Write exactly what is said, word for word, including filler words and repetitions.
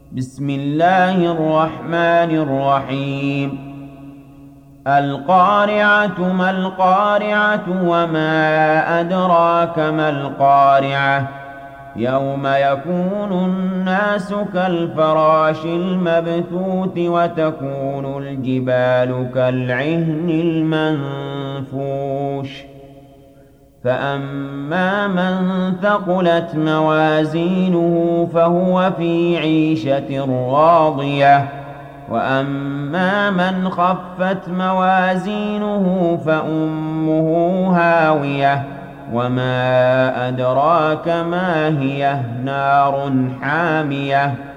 بسم الله الرحمن الرحيم القارعة ما القارعة وما أدراك ما القارعة يوم يكون الناس كالفراش المبثوث وتكون الجبال كالعهن المنفوش فأما من ثقلت موازينه فهو في عيشة راضية وأما من خفت موازينه فأمه هاوية وما أدراك ما هي نار حامية